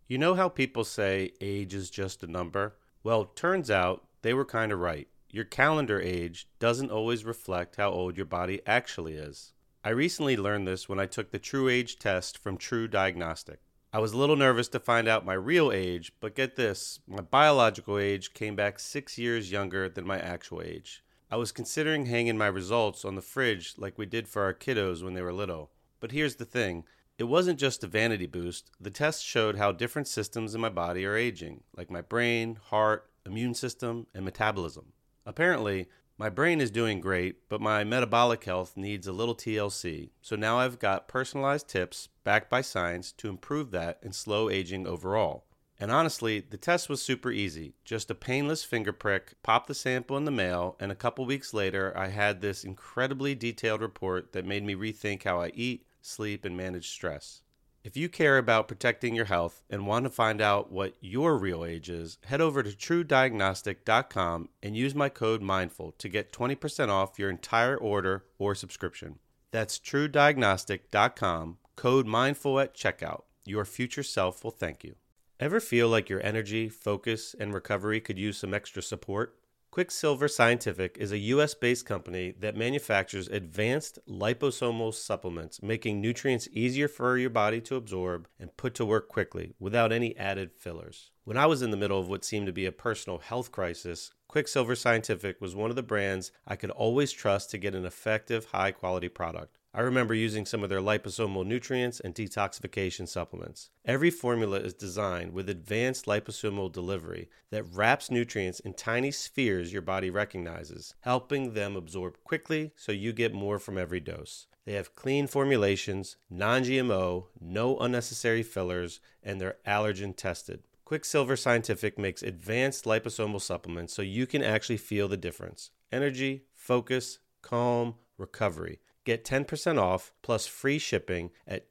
You know how people say age is just a number? Well, turns out they were kind of right. Your calendar age doesn't always reflect how old your body actually is. I recently learned this when I took the True Age test from True Diagnostic. I was a little nervous to find out my real age, but get this, my biological age came back 6 years younger than my actual age. I was considering hanging my results on the fridge like we did for our kiddos when they were little. But here's the thing. It wasn't just a vanity boost. The test showed how different systems in my body are aging, like my brain, heart, immune system, and metabolism. Apparently, my brain is doing great, but my metabolic health needs a little TLC. So now I've got personalized tips backed by science to improve that and slow aging overall. And honestly, the test was super easy. Just a painless finger prick, pop the sample in the mail, and a couple weeks later, I had this incredibly detailed report that made me rethink how I eat, sleep, and manage stress. If you care about protecting your health and want to find out what your real age is, head over to truediagnostic.com and use my code MINDFUL to get 20% off your entire order or subscription. That's truediagnostic.com, code MINDFUL at checkout. Your future self will thank you. Ever feel like your energy, focus, and recovery could use some extra support? Quicksilver Scientific is a US-based company that manufactures advanced liposomal supplements, making nutrients easier for your body to absorb and put to work quickly without any added fillers. When I was in the middle of what seemed to be a personal health crisis, Quicksilver Scientific was one of the brands I could always trust to get an effective, high-quality product. I remember using some of their liposomal nutrients and detoxification supplements. Every formula is designed with advanced liposomal delivery that wraps nutrients in tiny spheres your body recognizes, helping them absorb quickly so you get more from every dose. They have clean formulations, non-GMO, no unnecessary fillers, and they're allergen tested. Quicksilver Scientific makes advanced liposomal supplements so you can actually feel the difference. Energy, focus, calm, recovery. Get 10% off plus free shipping at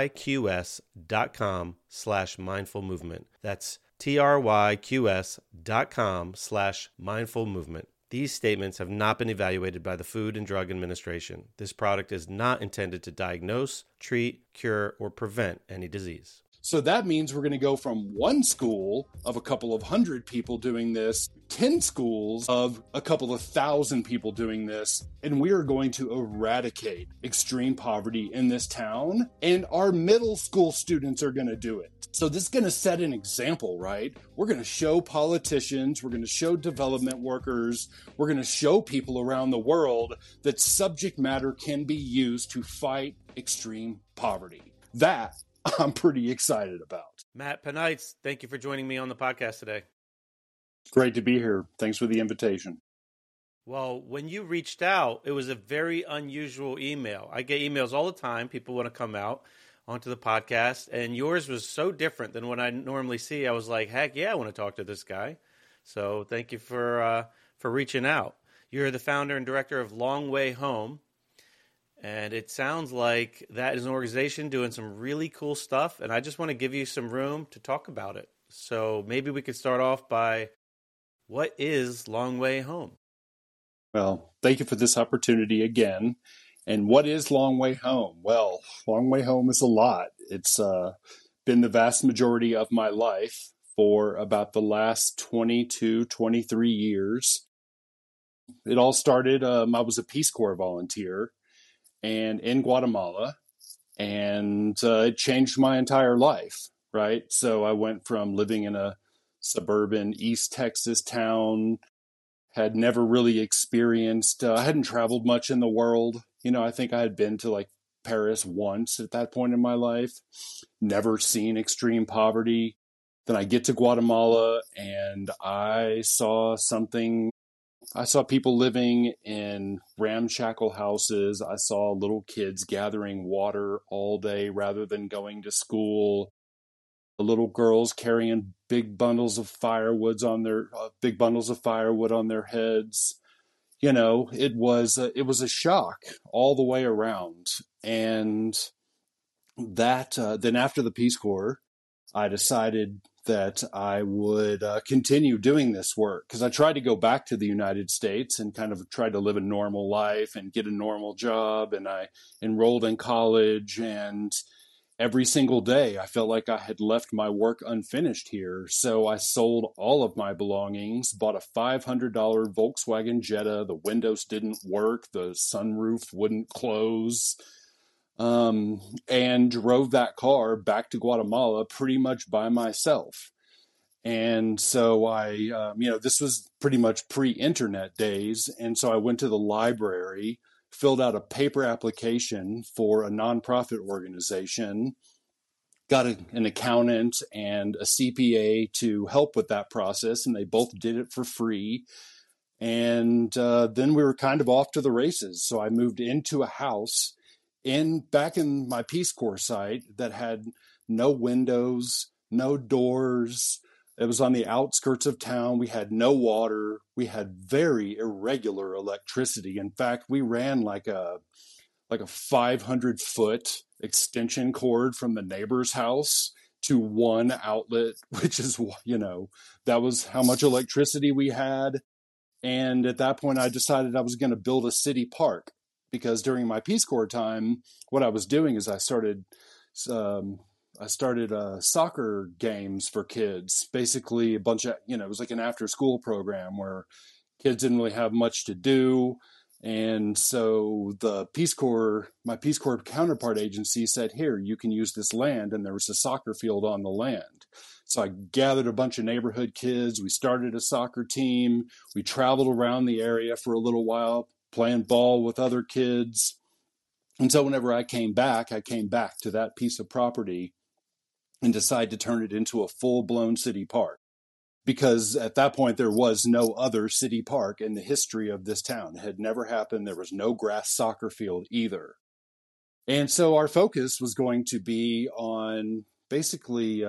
tryqs.com/mindfulmovement. That's tryqs.com/mindfulmovement. These statements have not been evaluated by the Food and Drug Administration. This product is not intended to diagnose, treat, cure, or prevent any disease. So that means we're going to go from one school of a couple of hundred people doing this, 10 schools of a couple of thousand people doing this, and we are going to eradicate extreme poverty in this town, and our middle school students are going to do it. So this is going to set an example, right? We're going to show politicians, we're going to show development workers, we're going to show people around the world that subject matter can be used to fight extreme poverty. That I'm pretty excited about. Matt Penites, thank you for joining me on the podcast today. Great to be here. Thanks for the invitation. Well, when you reached out, it was a very unusual email. I get emails all the time. People want to come out onto the podcast, and yours was so different than what I normally see. I was like, heck yeah, I want to talk to this guy. So thank you for reaching out. You're the founder and director of Long Way Home. And it sounds like that is an organization doing some really cool stuff. And I just want to give you some room to talk about it. So maybe we could start off by, what is Long Way Home? Well, thank you for this opportunity again. And what is Long Way Home? Well, Long Way Home is a lot. It's been the vast majority of my life for about the last 22, 23 years. It all started, I was a Peace Corps volunteer and in Guatemala, and it changed my entire life, right? So I went from living in a suburban East Texas town, had never really experienced, I hadn't traveled much in the world. You know, I think I had been to like Paris once at that point in my life, never seen extreme poverty. Then I get to Guatemala and I saw people living in ramshackle houses. I saw little kids gathering water all day rather than going to school. The little girls carrying big bundles of firewood on their heads. You know, it was a shock all the way around. And that then after the Peace Corps, I decided that I would continue doing this work because I tried to go back to the United States and kind of tried to live a normal life and get a normal job. And I enrolled in college and every single day I felt like I had left my work unfinished here. So I sold all of my belongings, bought a $500 Volkswagen Jetta. The windows didn't work, the sunroof wouldn't close, and drove that car back to Guatemala pretty much by myself. And so this was pretty much pre-internet days. And so I went to the library, filled out a paper application for a nonprofit organization, got an accountant and a CPA to help with that process. And they both did it for free. And then we were kind of off to the races. So I moved into a house back in my Peace Corps site that had no windows, no doors. It was on the outskirts of town. We had no water. We had very irregular electricity. In fact, we ran like a 500-foot extension cord from the neighbor's house to one outlet, which is, that was how much electricity we had. And at that point, I decided I was going to build a city park, because during my Peace Corps time, what I was doing is I started soccer games for kids, basically a bunch of, it was like an after school program where kids didn't really have much to do. And so my Peace Corps counterpart agency said, here, you can use this land. And there was a soccer field on the land. So I gathered a bunch of neighborhood kids. We started a soccer team. We traveled around the area for a little while, playing ball with other kids. And so whenever I came back to that piece of property and decided to turn it into a full-blown city park. Because at that point, there was no other city park in the history of this town. It had never happened. There was no grass soccer field either. And so our focus was going to be on basically,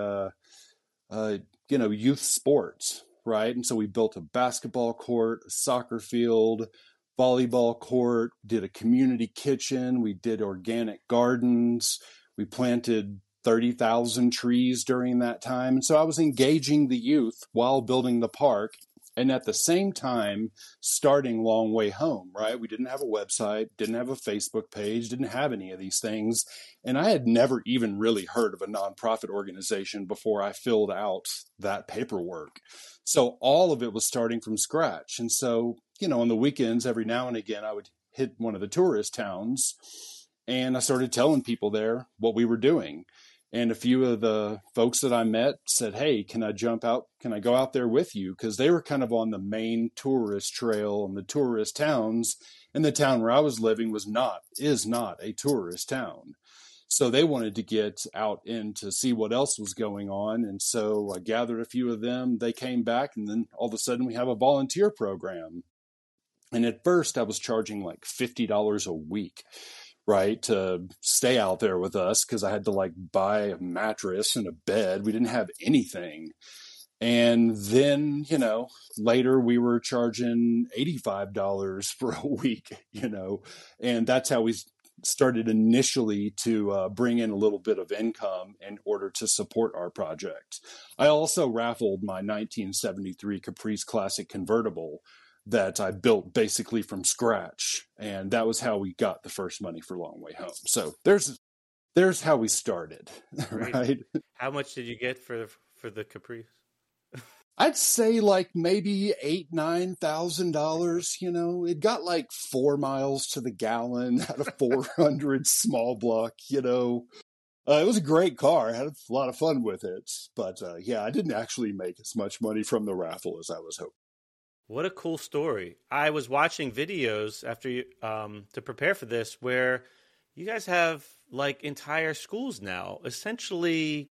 youth sports, right? And so we built a basketball court, a soccer field, volleyball court, did a community kitchen. We did organic gardens. We planted 30,000 trees during that time. And so I was engaging the youth while building the park, and at the same time starting Long Way Home, right? We didn't have a website, didn't have a Facebook page, didn't have any of these things. And I had never even really heard of a nonprofit organization before I filled out that paperwork. So all of it was starting from scratch. And so, on the weekends, every now and again, I would hit one of the tourist towns, and I started telling people there what we were doing. And a few of the folks that I met said, hey, can I jump out? Can I go out there with you? Because they were kind of on the main tourist trail and the tourist towns. And the town where I was living is not a tourist town. So they wanted to get out in to see what else was going on. And so I gathered a few of them. They came back, and then all of a sudden we have a volunteer program. And at first I was charging like $50 a week, right, to stay out there with us, because I had to buy a mattress and a bed. We didn't have anything. And then, later we were charging $85 for a week, and that's how we started initially to bring in a little bit of income in order to support our project. I also raffled my 1973 Caprice Classic convertible that I built basically from scratch. And that was how we got the first money for Long Way Home. So there's how we started, right? How much did you get for the Caprice? I'd say maybe $8,000-$9,000. It got 4 miles to the gallon out of 400 small block. It was a great car. I had a lot of fun with it, but I didn't actually make as much money from the raffle as I was hoping. What a cool story. I was watching videos after you to prepare for this, where you guys have entire schools now essentially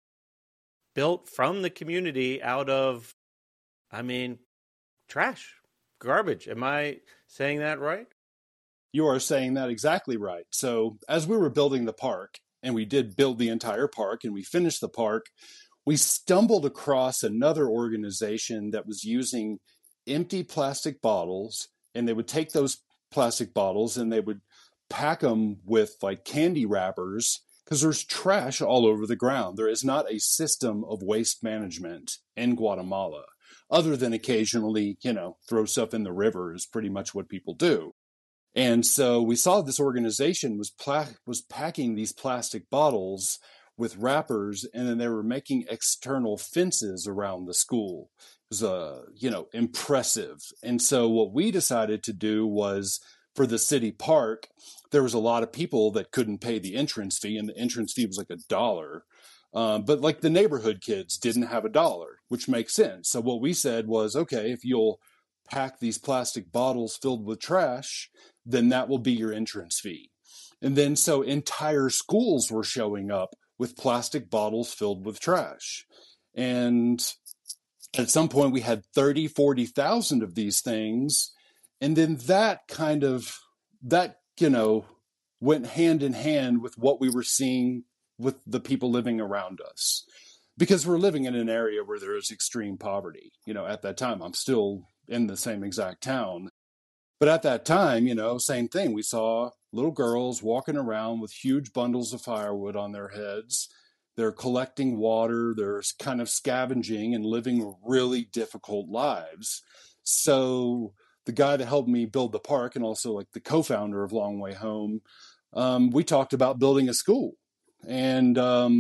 built from the community out of, trash, garbage. Am I saying that right? You are saying that exactly right. So as we were building the park, and we did build the entire park and we finished the park, we stumbled across another organization that was using empty plastic bottles, and they would take those plastic bottles and they would pack them with candy wrappers, because there's trash all over the ground. There is not a system of waste management in Guatemala, other than occasionally, throw stuff in the river is pretty much what people do. And so we saw this organization was packing these plastic bottles with wrappers, and then they were making external fences around the school. It was, impressive. And so what we decided to do was, for the city park, there was a lot of people that couldn't pay the entrance fee, and the entrance fee was like $1. But like the neighborhood kids didn't have $1, which makes sense. So what we said was, okay, if you'll pack these plastic bottles filled with trash, then that will be your entrance fee. And then so entire schools were showing up with plastic bottles filled with trash. And at some point we had 30, 40,000 of these things. And then that went hand in hand with what we were seeing with the people living around us. Because we're living in an area where there is extreme poverty. At that time, I'm still in the same exact town. But at that time, same thing. We saw little girls walking around with huge bundles of firewood on their heads. They're collecting water. They're kind of scavenging and living really difficult lives. So the guy that helped me build the park, and also like the co-founder of Long Way Home, we talked about building a school. And,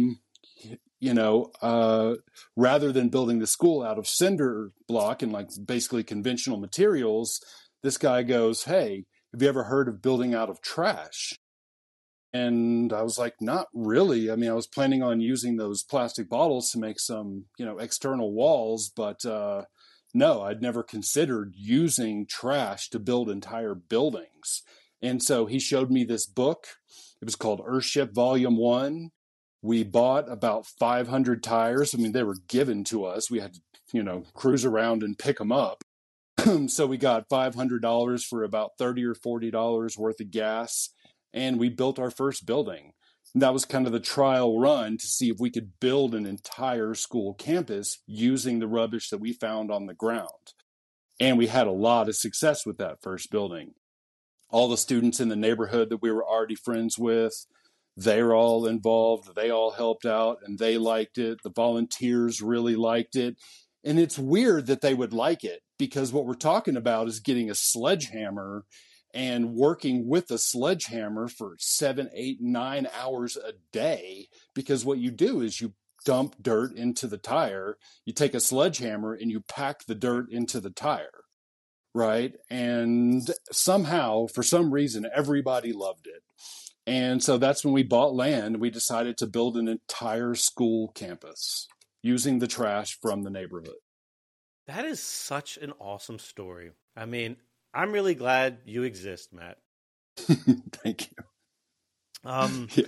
rather than building the school out of cinder block and like basically conventional materials, this guy goes, "Hey, have you ever heard of building out of trash?" And I was like, "Not really. I mean, I was planning on using those plastic bottles to make some, external walls, but no, I'd never considered using trash to build entire buildings." And so he showed me this book. It was called Earthship Volume 1. We bought about 500 tires. I mean, they were given to us. We had to, cruise around and pick them up. So we got $500 for about $30 or $40 worth of gas. And we built our first building. And that was kind of the trial run to see if we could build an entire school campus using the rubbish that we found on the ground. And we had a lot of success with that first building. All the students in the neighborhood that we were already friends with, they were all involved. They all helped out and they liked it. The volunteers really liked it. And it's weird that they would like it, because what we're talking about is getting a sledgehammer and working with a sledgehammer for 7, 8, 9 hours a day. Because what you do is you dump dirt into the tire, you take a sledgehammer and you pack the dirt into the tire, right? And somehow, for some reason, everybody loved it. And so that's when we bought land. We decided to build an entire school campus using the trash from the neighborhood. That is such an awesome story. I mean, I'm really glad you exist, Matt. Thank you. Yeah.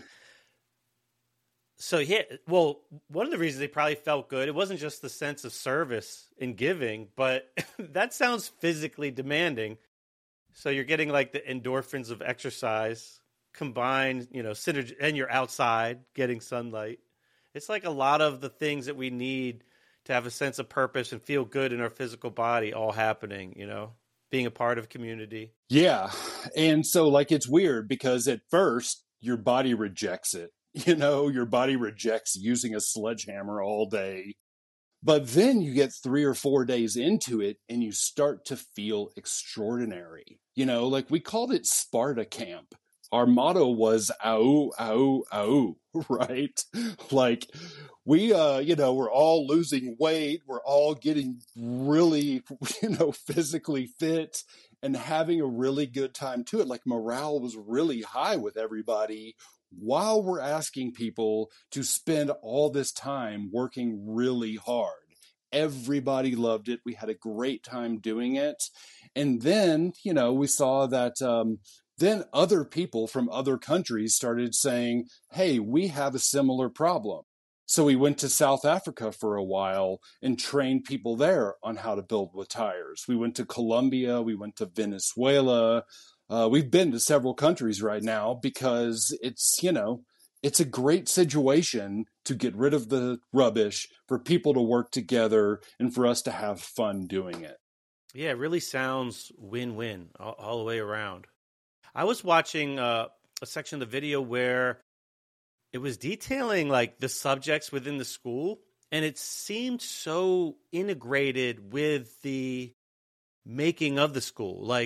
So, yeah, well, one of the reasons they probably felt good, it wasn't just the sense of service in giving, but that sounds physically demanding. So you're getting like the endorphins of exercise combined, synergy, and you're outside getting sunlight. It's like a lot of the things that we need to have a sense of purpose and feel good in our physical body all happening, being a part of community. Yeah. And so like, it's weird because at first your body rejects it. Your body rejects using a sledgehammer all day. But then you get 3 or 4 days into it and you start to feel extraordinary. Like we called it Sparta Camp. Our motto was "Au, au, au," right? Like we, we're all losing weight. We're all getting really, physically fit and having a really good time to it. Like morale was really high with everybody while we're asking people to spend all this time working really hard. Everybody loved it. We had a great time doing it. And then, we saw that then other people from other countries started saying, "Hey, we have a similar problem." So we went to South Africa for a while and trained people there on how to build with tires. We went to Colombia. We went to Venezuela. We've been to several countries right now because it's a great situation to get rid of the rubbish, for people to work together, and for us to have fun doing it. Yeah, it really sounds win-win all the way around. I was watching a section of the video where it was detailing like the subjects within the school, and it seemed so integrated with the making of the school. Like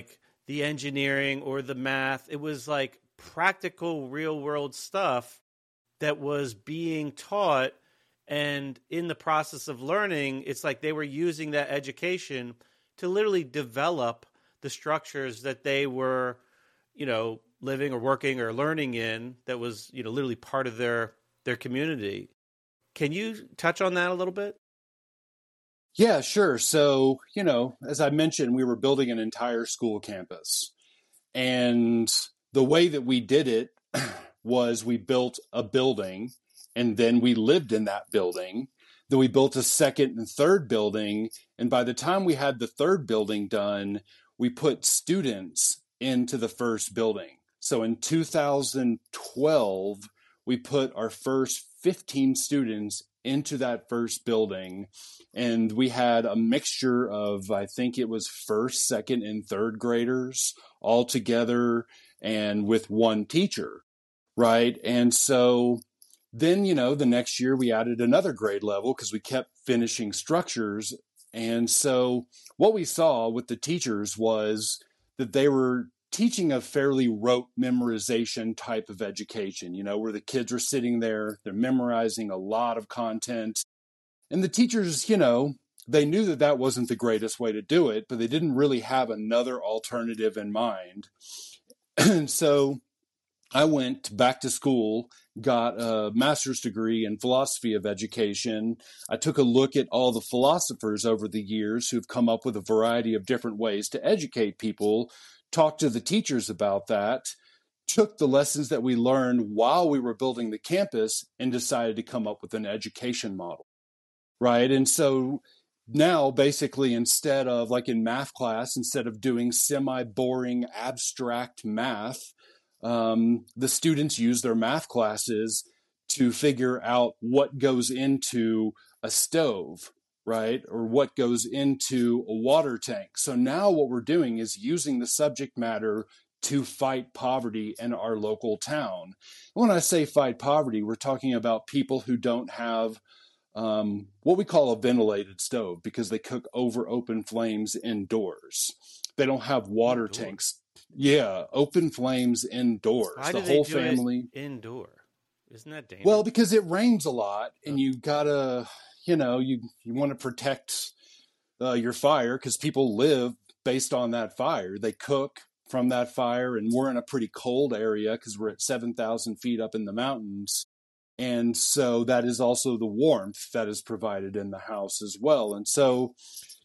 the engineering or the math. It was like practical, real world stuff that was being taught. And in the process of learning, it's like they were using that education to literally develop the structures that they were, living or working or learning in, that was, literally part of their community. Can you touch on that a little bit? Yeah, sure. So, as I mentioned, we were building an entire school campus. And the way that we did it was we built a building and then we lived in that building. Then we built a second and third building. And by the time we had the third building done, we put students into the first building. So in 2012, we put our first 15 students into that first building. And we had a mixture of, I think it was first, second, and third graders all together and with one teacher, right? And so then, the next year we added another grade level because we kept finishing structures. And so what we saw with the teachers was that they were teaching a fairly rote memorization type of education, where the kids are sitting there, they're memorizing a lot of content. And the teachers, they knew that that wasn't the greatest way to do it, but they didn't really have another alternative in mind. And so I went back to school, got a master's degree in philosophy of education. I took a look at all the philosophers over the years who've come up with a variety of different ways to educate people, talked to the teachers about that, took the lessons that we learned while we were building the campus and decided to come up with an education model, right? And so now basically instead of, like in math class, instead of doing semi-boring abstract math, the students use their math classes to figure out what goes into a stove, right? Or what goes into a water tank. So now what we're doing is using the subject matter to fight poverty in our local town. When I say fight poverty, we're talking about people who don't have what we call a ventilated stove because they cook over open flames indoors. They don't have water tanks. Yeah, open flames indoors. Why the do whole they do family it indoor? Isn't that dangerous? Well, because it rains a lot, and you gotta, you want to protect your fire because people live based on that fire. They cook from that fire, and we're in a pretty cold area because we're at 7,000 feet up in the mountains. And so that is also the warmth that is provided in the house as well. And so,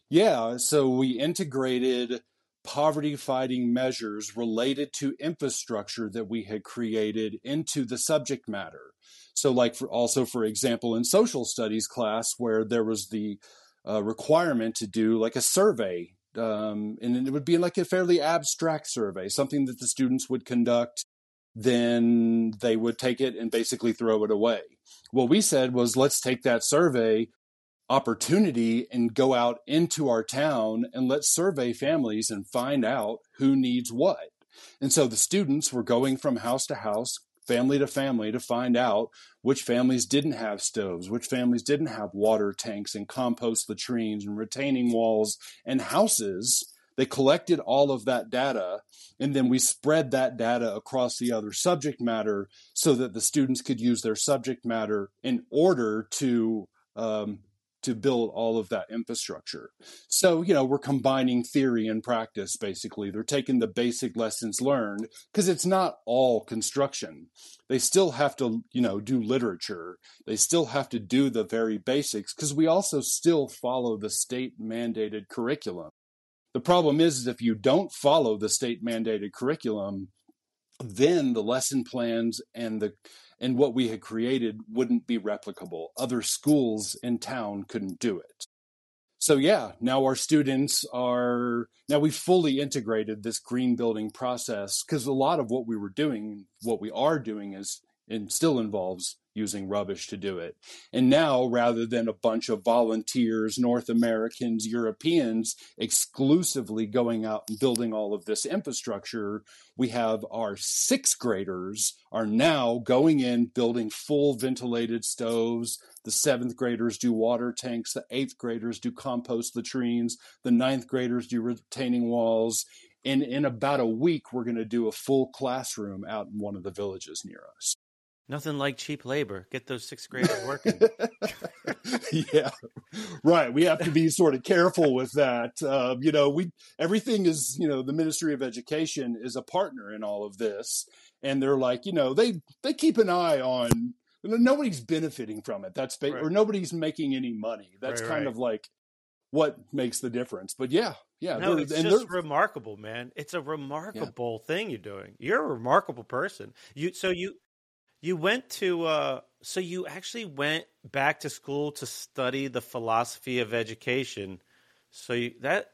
so we integrated poverty fighting measures related to infrastructure that we had created into the subject matter. So like for example, in social studies class where there was the requirement to do like a survey, and it would be like a fairly abstract survey, something that the students would conduct, then they would take it and basically throw it away. What we said was, let's take that survey opportunity and go out into our town and let's survey families and find out who needs what. And so the students were going from house to house, family to family, to find out which families didn't have stoves, which families didn't have water tanks and compost latrines and retaining walls and houses. They collected all of that data, and then we spread that data across the other subject matter so that the students could use their subject matter in order to build all of that infrastructure. So, we're combining theory and practice, basically. They're taking the basic lessons learned because it's not all construction. They still have to, do literature. They still have to do the very basics because we also still follow the state mandated curriculum. The problem is if you don't follow the state mandated curriculum, then the lesson plans and what we had created wouldn't be replicable. Other schools in town couldn't do it. So now our students we fully integrated this green building process because a lot of what we are doing is, and still involves using rubbish to do it. And now, rather than a bunch of volunteers, North Americans, Europeans, exclusively going out and building all of this infrastructure, we have our sixth graders are now going in, building full ventilated stoves. The seventh graders do water tanks. The eighth graders do compost latrines. The ninth graders do retaining walls. And in about a week, we're going to do a full classroom out in one of the villages near us. Nothing like cheap labor. Get those sixth graders working. Yeah, right. We have to be sort of careful with that. Everything is, the Ministry of Education is a partner in all of this. And they're like, they keep an eye on, nobody's benefiting from it. Right. Or nobody's making any money. That's kind of like what makes the difference. But yeah. No, it's just remarkable, man. It's a remarkable thing you're doing. You're a remarkable person. You went to so you actually went back to school to study the philosophy of education. So that's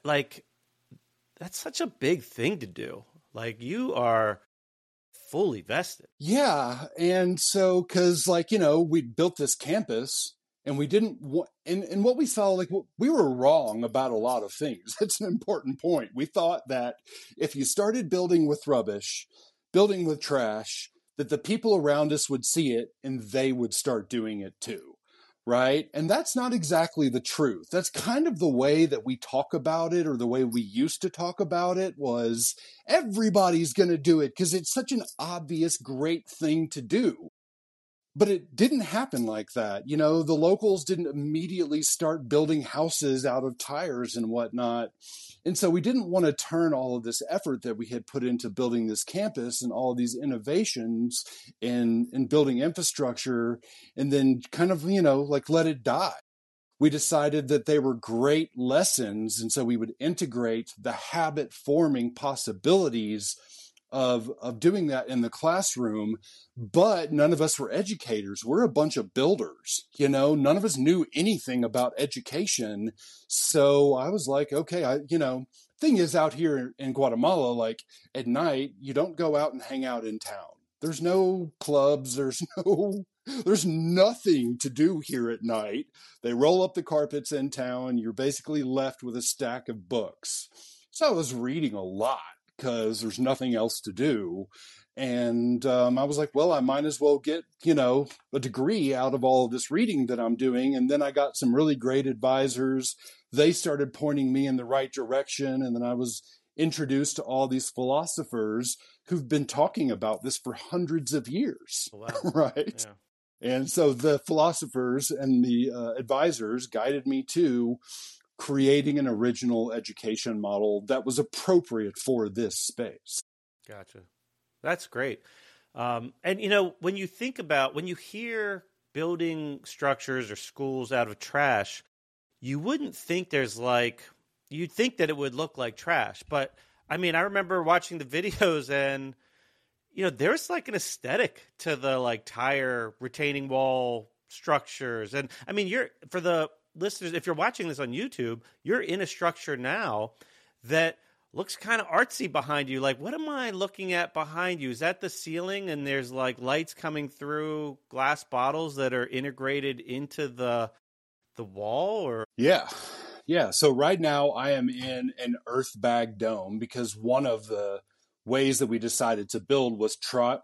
such a big thing to do. Like, you are fully vested. Yeah, and so because we built this campus. And we didn't want, and what we saw, we were wrong about a lot of things. That's an important point. We thought that if you started building with rubbish, building with trash, that the people around us would see it and they would start doing it too. Right? And that's not exactly the truth. That's kind of the way that we talk about it, or the way we used to talk about it, was everybody's going to do it because it's such an obvious, great thing to do. But it didn't happen like that. The locals didn't immediately start building houses out of tires and whatnot. And so we didn't want to turn all of this effort that we had put into building this campus and all of these innovations in building infrastructure and then kind of, let it die. We decided that they were great lessons. And so we would integrate the habit forming possibilities of doing that in the classroom, but none of us were educators. We're a bunch of builders, none of us knew anything about education. So I was like, okay, thing is, out here in Guatemala, at night, you don't go out and hang out in town. There's no clubs. There's nothing to do here at night. They roll up the carpets in town. You're basically left with a stack of books. So I was reading a lot, because there's nothing else to do. And I was like, well, I might as well get, a degree out of all of this reading that I'm doing. And then I got some really great advisors. They started pointing me in the right direction. And then I was introduced to all these philosophers who've been talking about this for hundreds of years. Wow. Right? Yeah. And so the philosophers and the advisors guided me to creating an original education model that was appropriate for this space. Gotcha. That's great. And, when you hear building structures or schools out of trash, you wouldn't think you'd think that it would look like trash. But I remember watching the videos and, there's an aesthetic to the tire retaining wall structures. And for the listeners, if you're watching this on YouTube, you're in a structure now that looks kind of artsy behind you. What am I looking at behind you? Is that the ceiling and there's lights coming through glass bottles that are integrated into the wall? Or Yeah. So right now I am in an earth bag dome because one of the ways that we decided to build was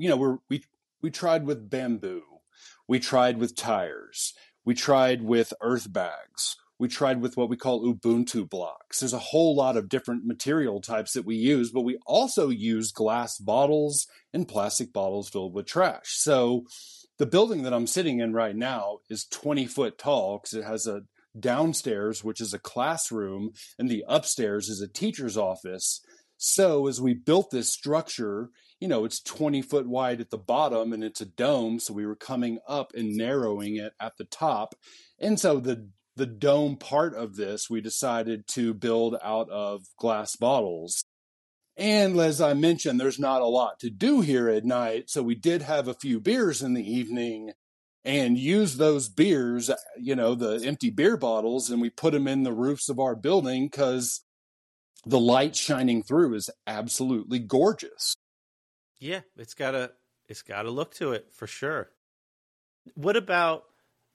we tried with bamboo. We tried with tires. We tried with earth bags. We tried with what we call Ubuntu blocks. There's a whole lot of different material types that we use, but we also use glass bottles and plastic bottles filled with trash. So the building that I'm sitting in right now is 20 foot tall because it has a downstairs, which is a classroom, and the upstairs is a teacher's office. So as we built this structure, it's 20 foot wide at the bottom and it's a dome. So we were coming up and narrowing it at the top. And so the dome part of this, we decided to build out of glass bottles. And as I mentioned, there's not a lot to do here at night. So we did have a few beers in the evening and use those beers, the empty beer bottles, and we put them in the roofs of our building because the light shining through is absolutely gorgeous. Yeah, it's got a look to it for sure. What about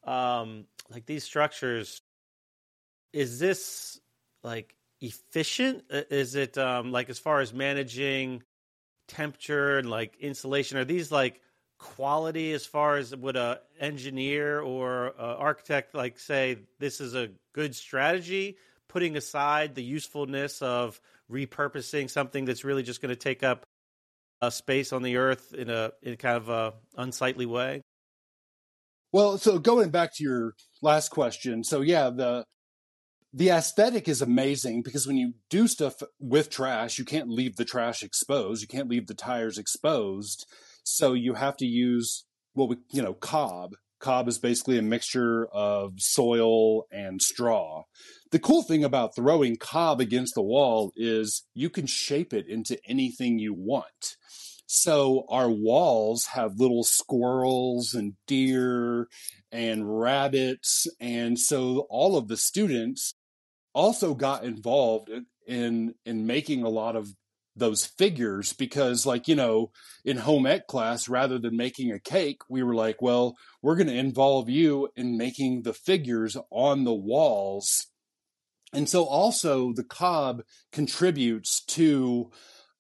these structures? Is this efficient? Is it as far as managing temperature and insulation? Are these quality as far as would a engineer or a architect say this is a good strategy? putting aside the usefulness of repurposing something that's really just going to take up a space on the earth in kind of a unsightly way? Well, so going back to your last question, so yeah, the aesthetic is amazing because when you do stuff with trash, you can't leave the trash exposed. You can't leave the tires exposed. So you have to use cob. Cob is basically a mixture of soil and straw. The cool thing about throwing cob against the wall is you can shape it into anything you want. So our walls have little squirrels and deer and rabbits. And so all of the students also got involved in making a lot of those figures because, like, in home ec class, rather than making a cake, we were like, well, we're going to involve you in making the figures on the walls. And so also the cob contributes to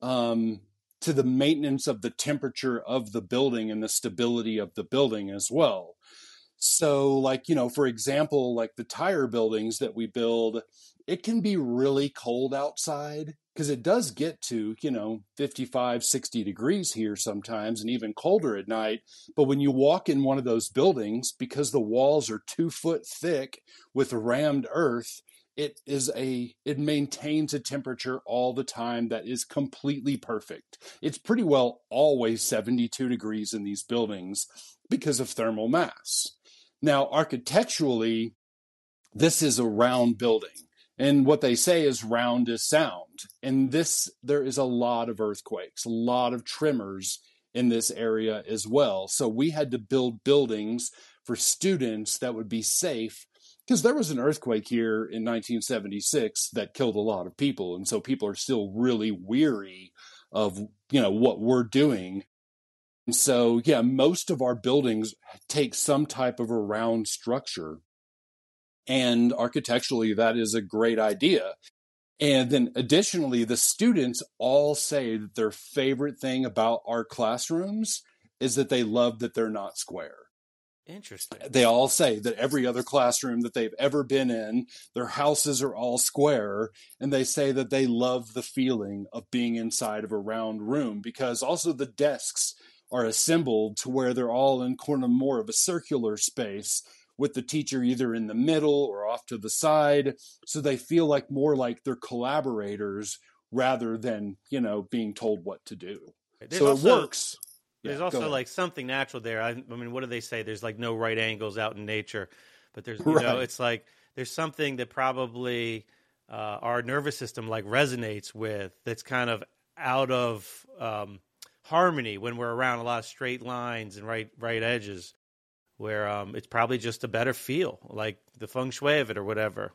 the maintenance of the temperature of the building and the stability of the building as well. So, like, for example, like the tire buildings that we build, it can be really cold outside because it does get to, 55, 60 degrees here sometimes and even colder at night. But when you walk in one of those buildings, because the walls are 2 foot thick with rammed earth, it maintains a temperature all the time that is completely perfect. It's pretty well always 72 degrees in these buildings because of thermal mass. Now, architecturally, this is a round building. And what they say is round is sound. And there is a lot of earthquakes, a lot of tremors in this area as well. So we had to build buildings for students that would be safe because there was an earthquake here in 1976 that killed a lot of people. And so people are still really weary of, what we're doing. And so, yeah, most of our buildings take some type of a round structure. And architecturally, that is a great idea. And then additionally, the students all say that their favorite thing about our classrooms is that they love that they're not square. Interesting. They all say that every other classroom that they've ever been in, their houses are all square. And they say that they love the feeling of being inside of a round room because also the desks are assembled to where they're all in kind of more of a circular space with the teacher either in the middle or off to the side. So they feel like more like they're collaborators rather than, being told what to do. So it works. There's also like something natural there. I mean, what do they say? There's like no right angles out in nature, but there's, it's like there's something that probably our nervous system like resonates with that's kind of out of harmony when we're around a lot of straight lines and right edges, where it's probably just a better feel, like the feng shui of it or whatever.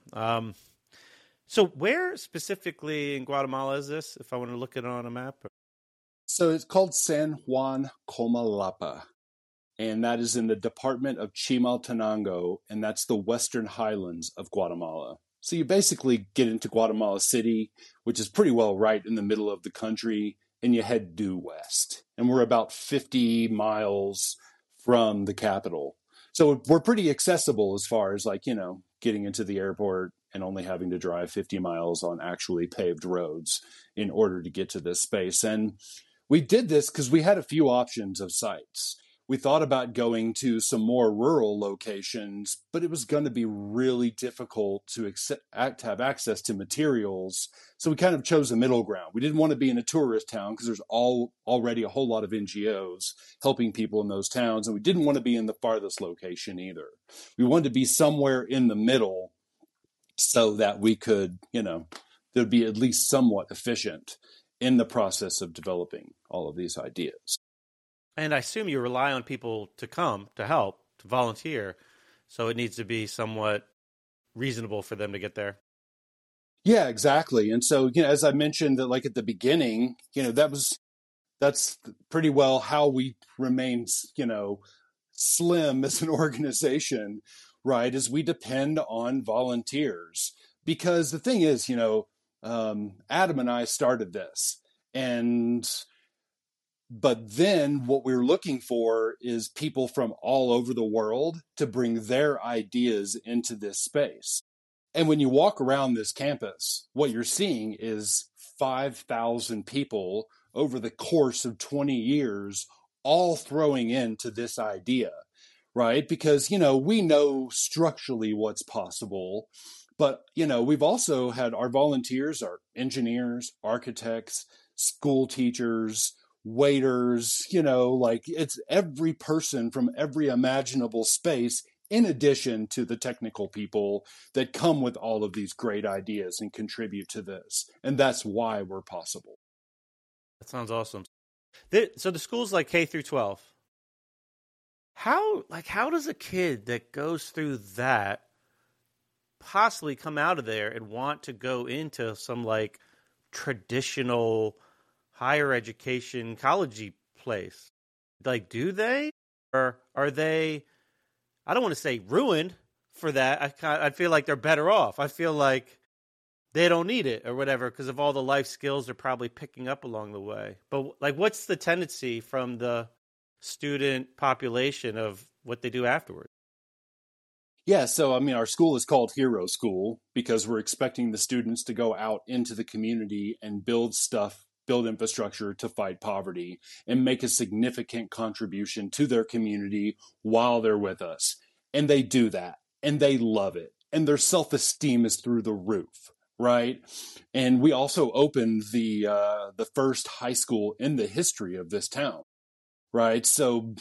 So where specifically in Guatemala is this, if I want to look at it on a map? So it's called San Juan Comalapa, and that is in the department of Chimaltenango, and that's the western highlands of Guatemala. So you basically get into Guatemala City, which is pretty well right in the middle of the country, and you head due west. And we're about 50 miles from the capital. So we're pretty accessible as far as getting into the airport and only having to drive 50 miles on actually paved roads in order to get to this space. And we did this because we had a few options of sites. We thought about going to some more rural locations, but it was going to be really difficult to have access to materials. So we kind of chose a middle ground. We didn't want to be in a tourist town because there's already a whole lot of NGOs helping people in those towns. And we didn't want to be in the farthest location either. We wanted to be somewhere in the middle so that we could, there'd be at least somewhat efficient in the process of developing all of these ideas. And I assume you rely on people to come, to help, to volunteer. So it needs to be somewhat reasonable for them to get there. Yeah, exactly. And so, as I mentioned that like at the beginning, that's pretty well how we remain, slim as an organization, right? Is we depend on volunteers because the thing is, Adam and I started this but then what we're looking for is people from all over the world to bring their ideas into this space. And when you walk around this campus, what you're seeing is 5,000 people over the course of 20 years, all throwing into this idea, right? Because, we know structurally what's possible, but, we've also had our volunteers are engineers, architects, school teachers, waiters, like it's every person from every imaginable space, in addition to the technical people that come with all of these great ideas and contribute to this. And that's why we're possible. That sounds awesome. So the school's like K through 12. How does a kid that goes through that possibly come out of there and want to go into some like traditional higher education collegey place? Like, do they? Or are they, I don't want to say ruined for that. I feel like they're better off. I feel like they don't need it or whatever because of all the life skills they're probably picking up along the way. But like, what's the tendency from the student population of what they do afterwards? Yeah, so our school is called Hero School because we're expecting the students to go out into the community and build infrastructure to fight poverty and make a significant contribution to their community while they're with us. And they do that, and they love it, and their self-esteem is through the roof, right? And we also opened the first high school in the history of this town. Right. So,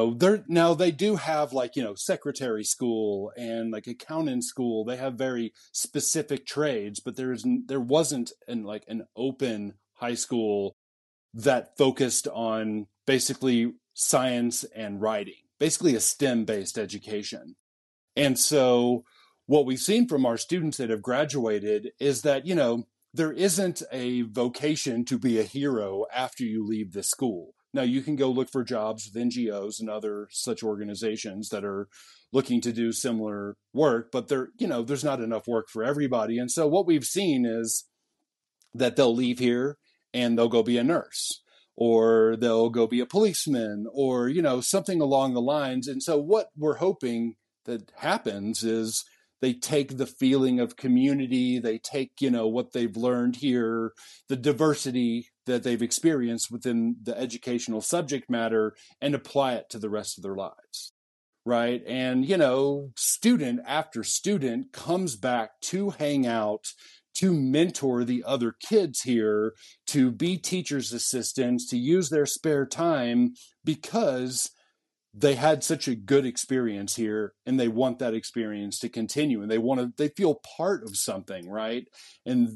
they do have secretary school and like accountant school. They have very specific trades, but there wasn't an open high school that focused on basically science and writing, basically a STEM based education. And so what we've seen from our students that have graduated is that, there isn't a vocation to be a hero after you leave the school. Now, you can go look for jobs with NGOs and other such organizations that are looking to do similar work, but there's not enough work for everybody. And so what we've seen is that they'll leave here and they'll go be a nurse, or they'll go be a policeman, or, something along the lines. And so what we're hoping that happens is they take the feeling of community, they take, what they've learned here, the diversity that they've experienced within the educational subject matter, and apply it to the rest of their lives, right? And, student after student comes back to hang out, to mentor the other kids here, to be teachers' assistants, to use their spare time because they had such a good experience here and they want that experience to continue, and they feel part of something, right? And,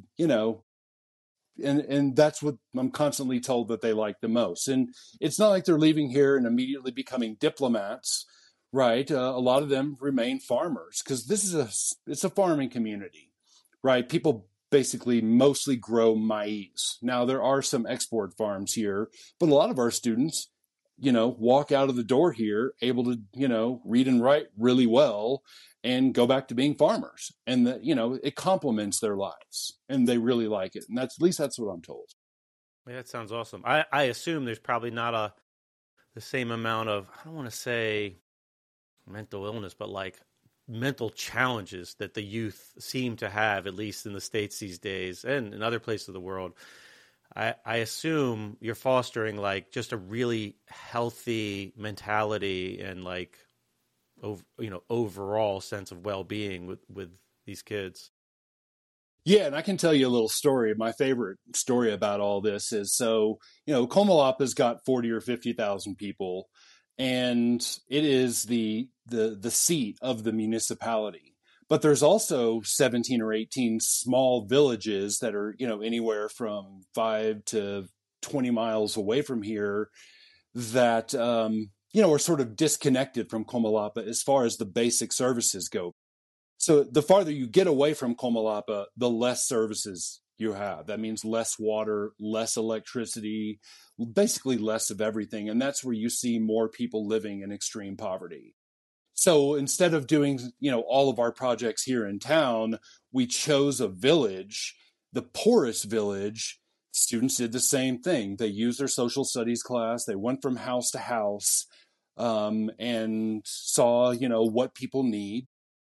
and that's what I'm constantly told that they like the most. And it's not like they're leaving here and immediately becoming diplomats, right? A lot of them remain farmers because it's a farming community, right? People basically mostly grow maize. Now there are some export farms here, but a lot of our students, walk out of the door here able to, read and write really well and go back to being farmers. And that, it complements their lives and they really like it. And at least that's what I'm told. Yeah, that sounds awesome. I assume there's probably not the same amount of, I don't want to say mental illness, but like mental challenges that the youth seem to have, at least in the States these days and in other places of the world. I assume you're fostering like just a really healthy mentality and like, overall sense of well-being with these kids. Yeah, and I can tell you a little story. My favorite story about all this is, so, Comalapa has got 40 or 50,000 people, and it is the seat of the municipality. But there's also 17 or 18 small villages that are, anywhere from 5 to 20 miles away from here that, are sort of disconnected from Comalapa as far as the basic services go. So the farther you get away from Comalapa, the less services you have. That means less water, less electricity, basically less of everything. And that's where you see more people living in extreme poverty. So instead of doing, all of our projects here in town, we chose a village, the poorest village. Students did the same thing. They used their social studies class. They went from house to house and saw, what people need.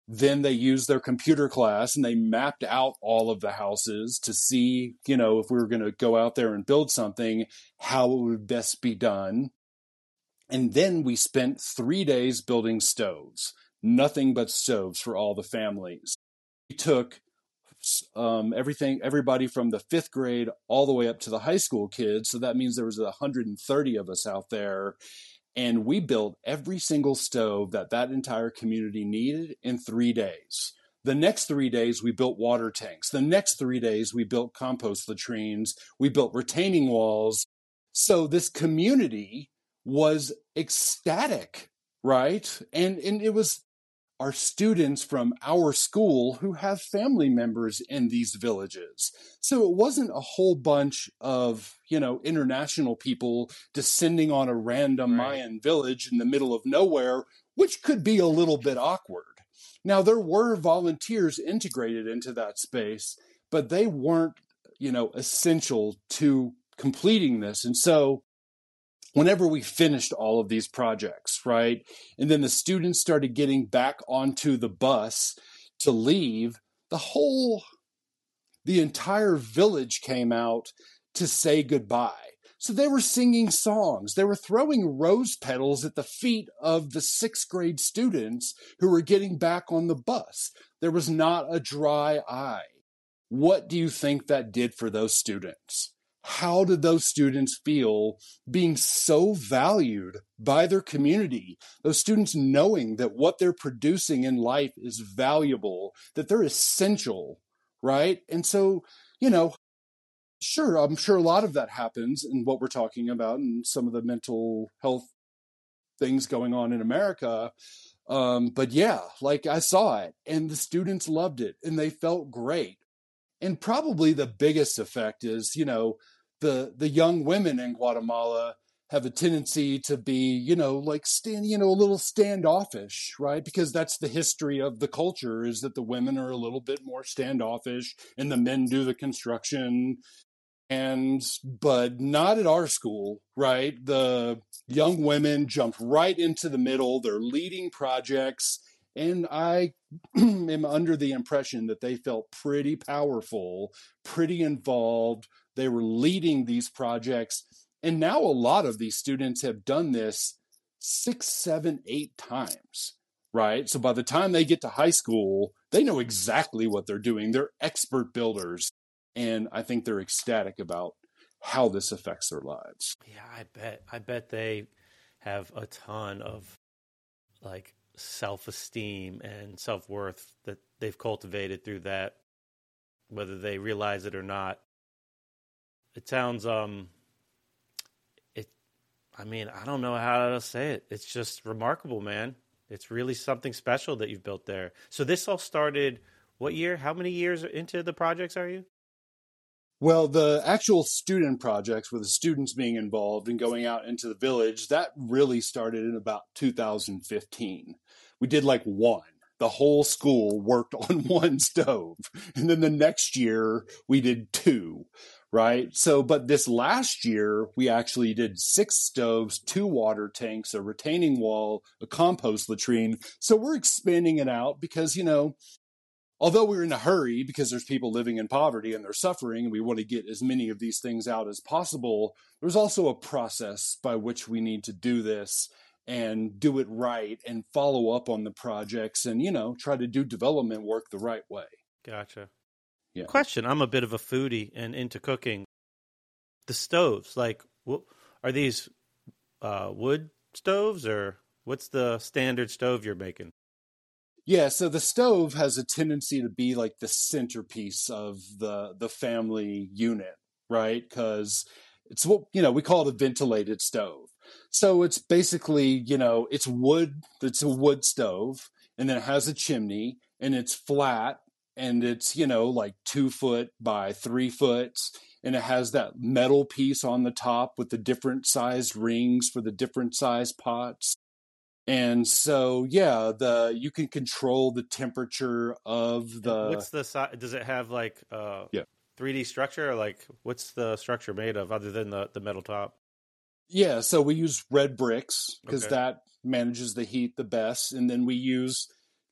Then they used their computer class and they mapped out all of the houses to see, if we were going to go out there and build something, how it would best be done. And then we spent 3 days building stoves, nothing but stoves for all the families. We took everybody from the 5th grade all the way up to the high school kids. So that means there was 130 of us out there. And we built every single stove that entire community needed in 3 days. The next 3 days, we built water tanks. The next 3 days, we built compost latrines. We built retaining walls. So this community was ecstatic, right? And it was our students from our school who have family members in these villages. So it wasn't a whole bunch of, international people descending on a random Mayan village in the middle of nowhere, which could be a little bit awkward. Now, there were volunteers integrated into that space, but they weren't, essential to completing this. And so whenever we finished all of these projects, right? And then the students started getting back onto the bus to leave, the entire village came out to say goodbye. So they were singing songs. They were throwing rose petals at the feet of the 6th grade students who were getting back on the bus. There was not a dry eye. What do you think that did for those students? How did those students feel being so valued by their community? Those students knowing that what they're producing in life is valuable, that they're essential, right? And so, sure, I'm sure a lot of that happens in what we're talking about and some of the mental health things going on in America. But yeah, I saw it and the students loved it and they felt great. And probably the biggest effect is, the young women in Guatemala have a tendency to be, a little standoffish, right? Because that's the history of the culture, is that the women are a little bit more standoffish and the men do the construction. But not at our school, right? The young women jumped right into the middle. They're leading projects. And I am under the impression that they felt pretty powerful, pretty involved. They were leading these projects. And now a lot of these students have done this 6, 7, 8 times, right? So by the time they get to high school, they know exactly what they're doing. They're expert builders. And I think they're ecstatic about how this affects their lives. Yeah, I bet they have a ton of self-esteem and self-worth that they've cultivated through that, whether they realize it or not. It sounds I don't know how to say it. It's just remarkable, man. It's really something special that you've built there. So this all started what year? How many years into the projects are you? Well, the actual student projects with the students being involved and going out into the village, that really started in about 2015. We did one. The whole school worked on one stove. And then the next year we did 2, right? So, but this last year we actually did 6 stoves, 2 water tanks, a retaining wall, a compost latrine. So we're expanding it out because, although we're in a hurry because there's people living in poverty and they're suffering and we want to get as many of these things out as possible, there's also a process by which we need to do this and do it right and follow up on the projects and, try to do development work the right way. Gotcha. Yeah. Question. I'm a bit of a foodie and into cooking. The stoves, are these wood stoves or what's the standard stove you're making? Yeah, so the stove has a tendency to be like the centerpiece of the family unit, right? Because it's what, we call it a ventilated stove. So it's basically, it's wood, it's a wood stove, and then it has a chimney, and it's flat, and it's, 2 foot by 3 foot, and it has that metal piece on the top with the different sized rings for the different sized pots. And so, yeah, you can control the temperature of the. What's the size? Does it have 3D structure, or what's the structure made of other than the metal top? Yeah, so we use red bricks because that manages the heat the best, and then we use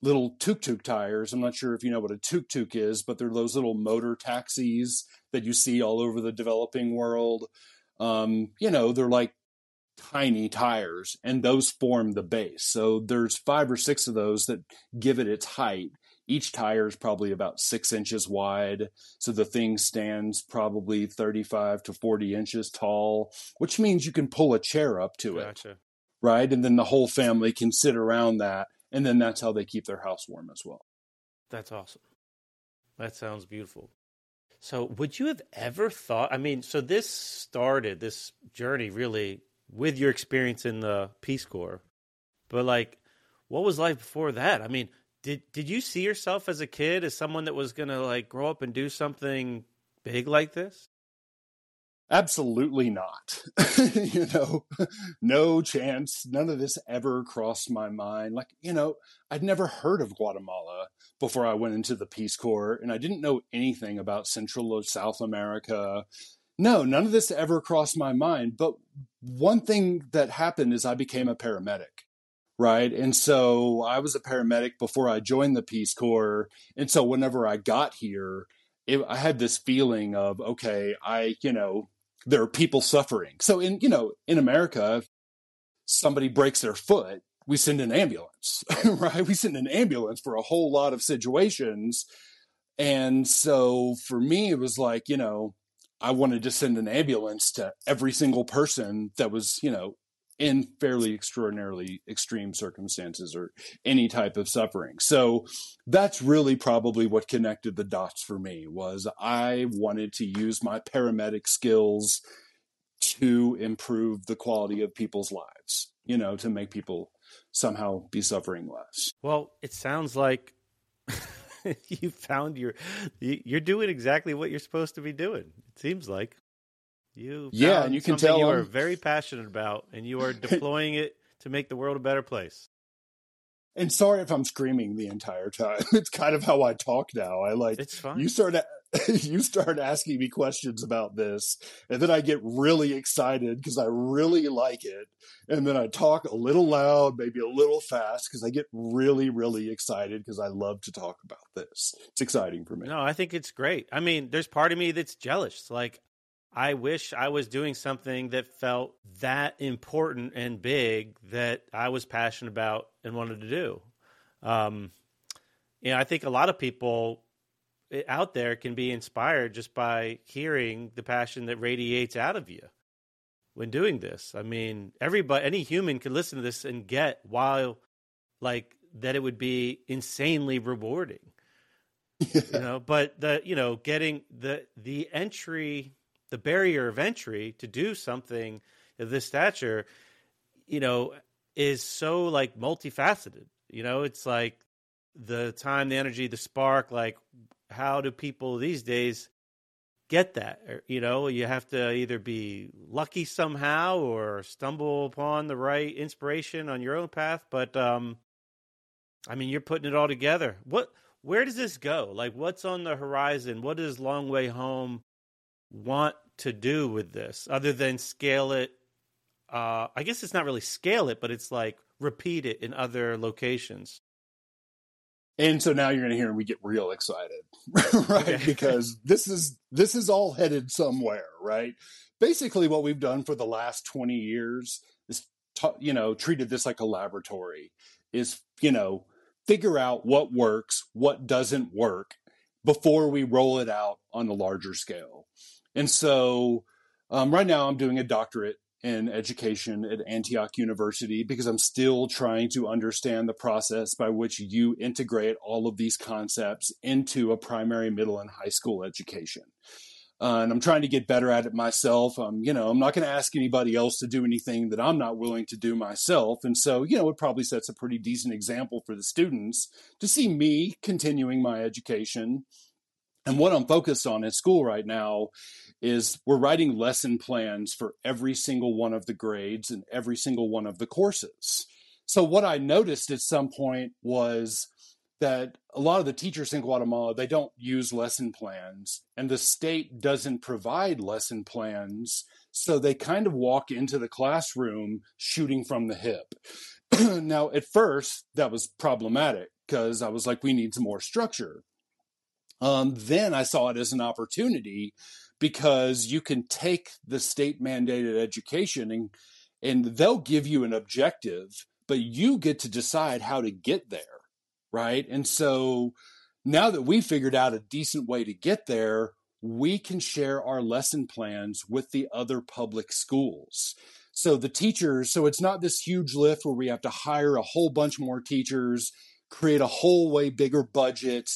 little tuk-tuk tires. I'm not sure if you know what a tuk-tuk is, but they're those little motor taxis that you see all over the developing world. They're like tiny tires, and those form the base. So there's 5 or 6 of those that give it its height. Each tire is probably about 6 inches wide. So the thing stands probably 35 to 40 inches tall, which means you can pull a chair up to it. Gotcha. Right? And then the whole family can sit around that. And then that's how they keep their house warm as well. That's awesome. That sounds beautiful. So would you have ever thought, so this journey really with your experience in the Peace Corps, but like, what was life before that? I mean, did you see yourself as a kid as someone that was going to like grow up and do something big like this? Absolutely not. No chance. None of this ever crossed my mind. I'd never heard of Guatemala before I went into the Peace Corps, and I didn't know anything about Central or South America. No, none of this ever crossed my mind. But one thing that happened is I became a paramedic, right? And so I was a paramedic before I joined the Peace Corps. And so whenever I got here, I had this feeling of, okay, there are people suffering. So in America, if somebody breaks their foot, we send an ambulance, right? We send an ambulance for a whole lot of situations. And so for me, it was like, I wanted to send an ambulance to every single person that was, in fairly extraordinarily extreme circumstances or any type of suffering. So that's really probably what connected the dots for me. Was I wanted to use my paramedic skills to improve the quality of people's lives, to make people somehow be suffering less. Well, it sounds like you found you're doing exactly what you're supposed to be doing. It seems like and you can tell you are very passionate about, and you are deploying it to make the world a better place. And sorry if I'm screaming the entire time. It's kind of how I talk now. It's fine. You start asking me questions about this, and then I get really excited because I really like it. And then I talk a little loud, maybe a little fast, because I get really, really excited because I love to talk about this. It's exciting for me. No, I think it's great. There's part of me that's jealous. Like, I wish I was doing something that felt that important and big that I was passionate about and wanted to do. I think a lot of people out there can be inspired just by hearing the passion that radiates out of you when doing this. Any human could listen to this and get that it would be insanely rewarding. Yeah. But getting the entry, the barrier of entry to do something of this stature, is so like multifaceted. It's like the time, the energy, the spark. Like, how do people these days get that? You have to either be lucky somehow or stumble upon the right inspiration on your own path. But you're putting it all together. Where does this go? Like, what's on the horizon? What does Long Way Home want to do with this other than scale it? I guess it's not really scale it, but it's like repeat it in other locations. And so now you're going to hear me get real excited, right? Okay. Because this is all headed somewhere, right? Basically what we've done for the last 20 years is, treated this like a laboratory, is, figure out what works, what doesn't work before we roll it out on a larger scale. And so right now I'm doing a doctorate in education at Antioch University because I'm still trying to understand the process by which you integrate all of these concepts into a primary, middle, and high school education. And I'm trying to get better at it myself. I'm not going to ask anybody else to do anything that I'm not willing to do myself. And so, it probably sets a pretty decent example for the students to see me continuing my education. And what I'm focused on at school right now is we're writing lesson plans for every single one of the grades and every single one of the courses. So what I noticed at some point was that a lot of the teachers in Guatemala, they don't use lesson plans, and the state doesn't provide lesson plans. So they kind of walk into the classroom shooting from the hip. Now, at first, that was problematic because I was like, we need some more structure. Then I saw it as an opportunity because you can take the state mandated education and they'll give you an objective, but you get to decide how to get there. Right. And so now that we figured out a decent way to get there, we can share our lesson plans with the other public schools. So the teachers, so it's not this huge lift where we have to hire a whole bunch more teachers, create a whole way bigger budget.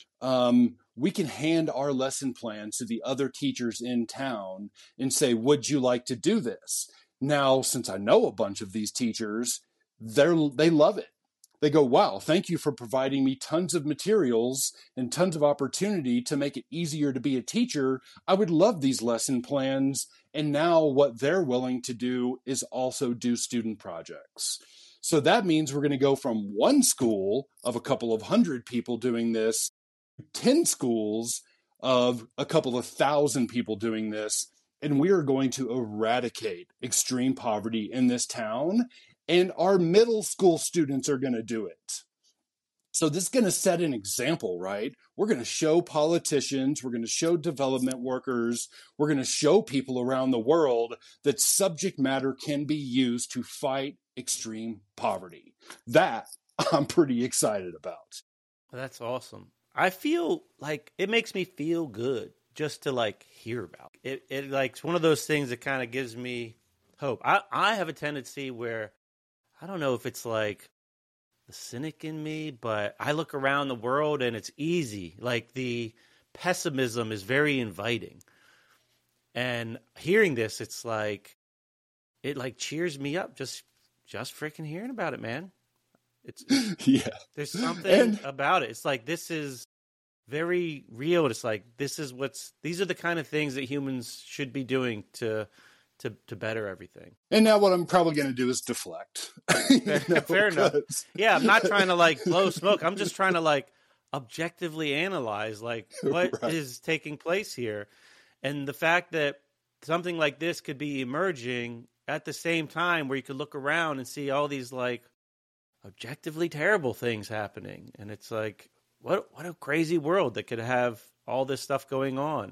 We can hand our lesson plans to the other teachers in town and say, would you like to do this? Now, since I know a bunch of these teachers, they love it. They go, wow, thank you for providing me tons of materials and tons of opportunity to make it easier to be a teacher. I would love these lesson plans. And now what they're willing to do is also do student projects. So that means we're going to go from one school of a couple of hundred people doing this, 10 schools of a couple of thousand people doing this. And we are going to eradicate extreme poverty in this town. And our middle school students are going to do it. So this is going to set an example, right? We're going to show politicians, we're going to show development workers, we're going to show people around the world that subject matter can be used to fight extreme poverty. That I'm pretty excited about. That's awesome. I feel like it makes me feel good just to like hear about it. It like it's one of those things that kind of gives me hope. I have a tendency where I don't know if it's like the cynic in me, but I look around the world and it's easy. Like the pessimism is very inviting. And hearing this, it's like, it like cheers me up just freaking hearing about it, man. It's yeah. There's something about it. It's like, this is very real. It's like, these are the kind of things that humans should be doing to better everything. And now what I'm probably going to do is deflect. Fair enough. Yeah, I'm not trying to like blow smoke. I'm just trying to like objectively analyze like what is taking place here. And the fact that something like this could be emerging at the same time where you could look around and see all these like objectively terrible things happening. And it's like, what a crazy world that could have all this stuff going on.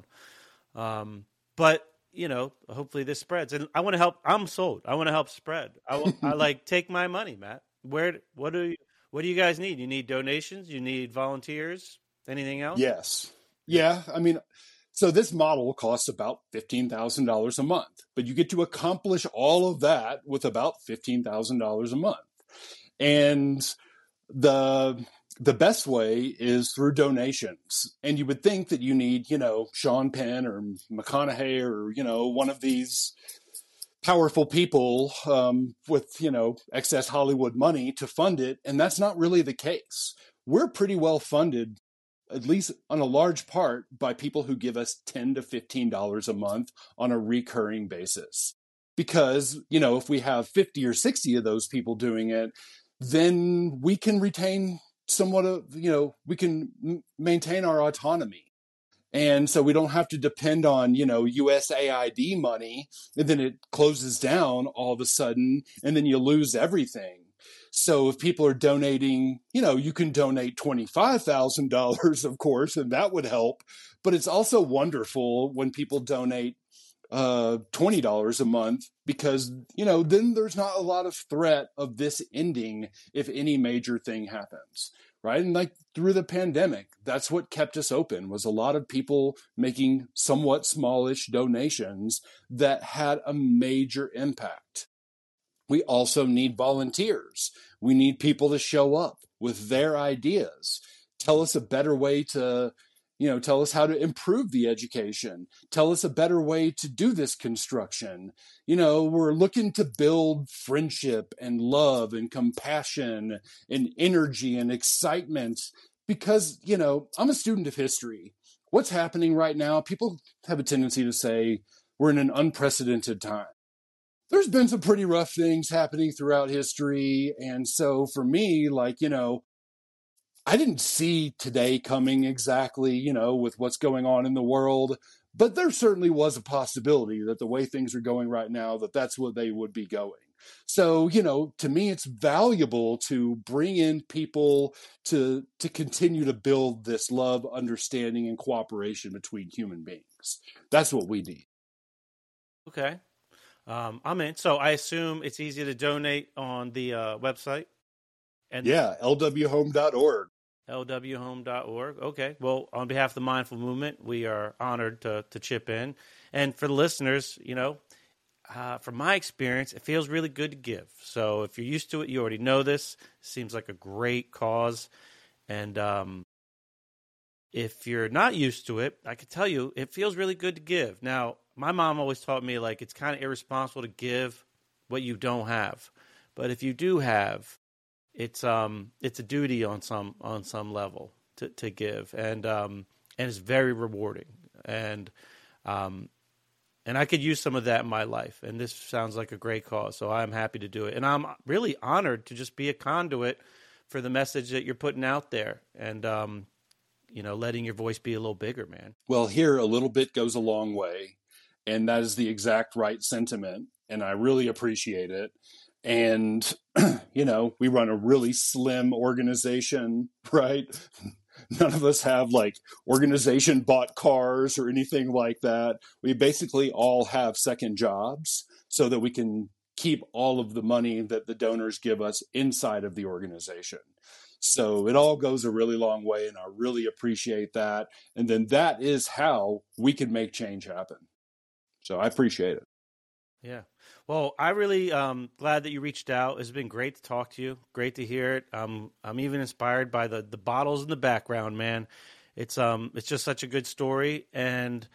But you know, hopefully this spreads, and I want to help. I'm sold. I want to help spread. I like take my money, Matt. What do you guys need? You need donations? You need volunteers? Anything else? Yes. Yeah. I mean, so this model costs about $15,000 a month, but you get to accomplish all of that with about $15,000 a month. And the best way is through donations. And you would think that you need, Sean Penn or McConaughey or, one of these powerful people with, excess Hollywood money to fund it. And that's not really the case. We're pretty well funded, at least on a large part, by people who give us $10 to $15 a month on a recurring basis. Because, if we have 50 or 60 of those people doing it, then we can retain somewhat of, we can maintain our autonomy. And so we don't have to depend on, USAID money, and then it closes down all of a sudden, and then you lose everything. So if people are donating, you can donate $25,000, of course, and that would help. But it's also wonderful when people donate $20 a month, because then there's not a lot of threat of this ending if any major thing happens, right? And like through the pandemic, that's what kept us open, was a lot of people making somewhat smallish donations that had a major impact. We also need volunteers. We need people to show up with their ideas, tell us a better way to tell us how to improve the education. Tell us a better way to do this construction. We're looking to build friendship and love and compassion and energy and excitement because, I'm a student of history. What's happening right now? People have a tendency to say we're in an unprecedented time. There's been some pretty rough things happening throughout history. And so for me, I didn't see today coming exactly, with what's going on in the world, but there certainly was a possibility that the way things are going right now, that's what they would be going. So, to me, it's valuable to bring in people to continue to build this love, understanding, and cooperation between human beings. That's what we need. Okay. I'm in. So I assume it's easy to donate on the website. And yeah, lwhome.org. lwhome.org. Okay. Well, on behalf of the Mindful Movement, we are honored to chip in. And for the listeners, from my experience, it feels really good to give. So if you're used to it, you already know this. Seems like a great cause. And if you're not used to it, I can tell you it feels really good to give. Now, my mom always taught me like it's kind of irresponsible to give what you don't have. But if you do have, it's a duty on some level to give, and it's very rewarding, and I could use some of that in my life, and this sounds like a great cause, so I'm happy to do it, and I'm really honored to just be a conduit for the message that you're putting out there, and letting your voice be a little bigger, man. Well, here a little bit goes a long way, and that is the exact right sentiment, and I really appreciate it. And, we run a really slim organization, right? None of us have like organization bought cars or anything like that. We basically all have second jobs so that we can keep all of the money that the donors give us inside of the organization. So it all goes a really long way, and I really appreciate that. And then that is how we can make change happen. So I appreciate it. Yeah. Well, I really glad that you reached out. It's been great to talk to you. Great to hear it. I'm even inspired by the bottles in the background, man. It's just such a good story, and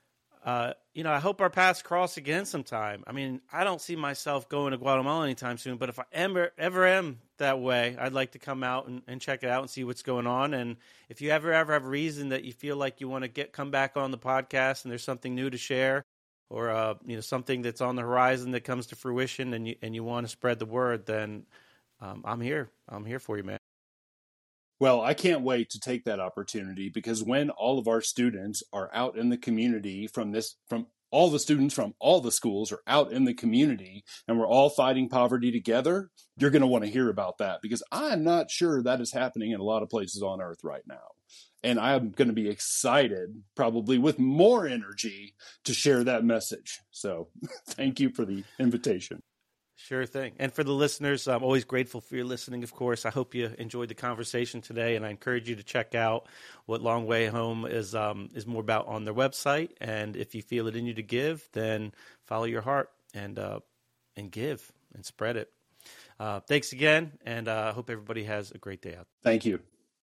I hope our paths cross again sometime. I mean, I don't see myself going to Guatemala anytime soon, but if I ever am that way, I'd like to come out and check it out and see what's going on. And if you ever have a reason that you feel like you want to come back on the podcast and there's something new to share, or something that's on the horizon that comes to fruition, and you want to spread the word, then I'm here. I'm here for you, man. Well, I can't wait to take that opportunity, because when all of our students are out in the community from all the students from all the schools are out in the community and we're all fighting poverty together, you're going to want to hear about that, because I'm not sure that is happening in a lot of places on earth right now. And I'm going to be excited, probably with more energy, to share that message. So thank you for the invitation. Sure thing. And for the listeners, I'm always grateful for your listening, of course. I hope you enjoyed the conversation today, and I encourage you to check out what Long Way Home is more about on their website. And if you feel it in you to give, then follow your heart and give and spread it. Thanks again, and I hope everybody has a great day out. Thank you.